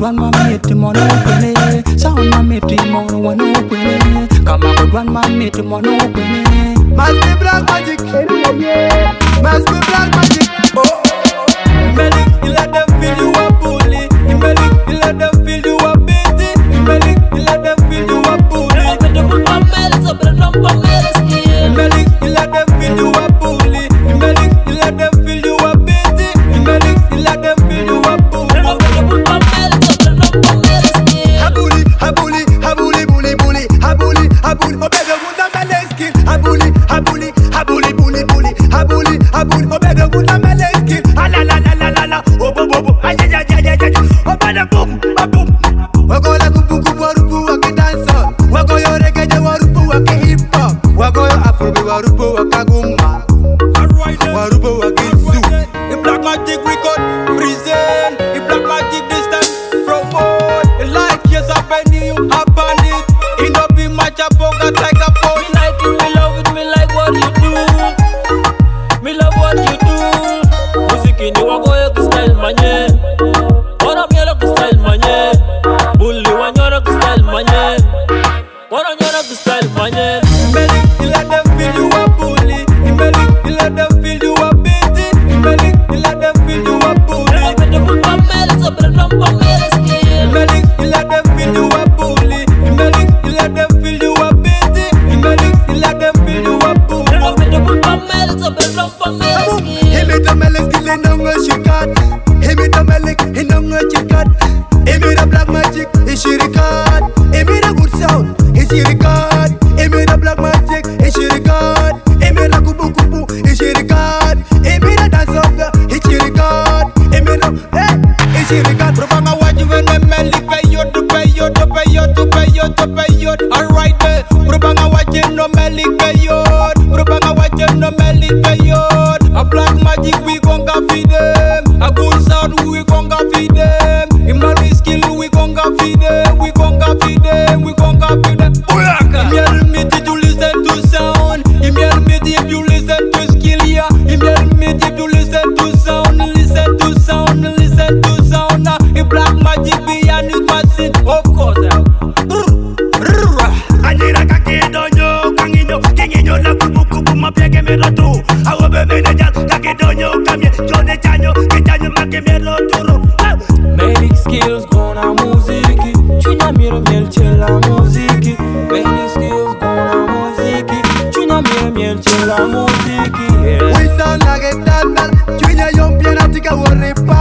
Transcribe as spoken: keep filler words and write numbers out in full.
kudwan mameti mono kwene. Sound mameti mono wano kwene. Kama kudwan mameti mono kwene. Must be black magic. Must be black magic. Oh. Melik, you let them feel you a bully. Melik, you let them feel you a bitty. Melik, you let them feel you a bully. Melik, you let them feel you a bully. Melik, you let them feel you a bitty. Melik, you let them feel you a bully. Habuli, habuli, habuli, bully, bully, habuli, habuli. Obede gunda mele skill. Habuli, habuli, habuli, bully, bully, habuli, habuli. Obede gunda mele skill. Ala la la la la la. Obo bobo, ay ay ay ay ay. Obede boom, boom. Wago la kupu kupu warupu waki dancer. Wago yo reggae warupu waki hip hop. Wago yo afrobeat warupu wakaguma. Warupu waki zoo. In Black Magic record, present. In Black Magic this time, promote. In like yes, I penny you, I bandit. In up in my chapo, got like a phone. Me like it, me love it, me like what you do. Me love what you do. Music in you, wago yo style manye. Wana mielo style manye. Bully wanyoro style manye. Wana nyoro style manye. Melik, you let them feel you a bully. Melik, you let them feel you a bitty. Melik, you let them feel you a bully. Melik, you let them feel you a bully. Melik, you let them feel you a bitty. Melik, you let them feel you a bully. Himi the melik skill in the shikat. Himi the melik in the chikat. Himi the black magic is shirikat. Himi the good sound is shirikat. Himi the black magic is shirikat. Himi the kubu kubu is shirikat. Himi the dance of the is shirikat. Himi the hey is shirikat. Propanga waji when the melik pay you to pay you to pay you to pay you to pay you. Alright, propanga waji no melik pay you. Propanga waji no melik pay you. A black magic we gonga feed them. A good sound we gonga feed them. In my skill we gonga feed them. We gonga feed them. We gonga feed them. Email me if you listen to sound. Email me if you listen to skill. Yeah. Email me if you listen to sound. Listen to sound. Listen to sound. In black magic behind this machine, of course. Anira kaki donyo kanginyo kinginyo la kubu kubu mapiage merotu. Awobe menejal kaki donyo kamye jone chanyo kichanyo make meroturo. Melik skills gonna muziki. Chunya miro miel chela muziki. Melik skills gonna muziki. Chunya miro miel chela muziki. We sound like a bad man. Chunya yom pianatika worry.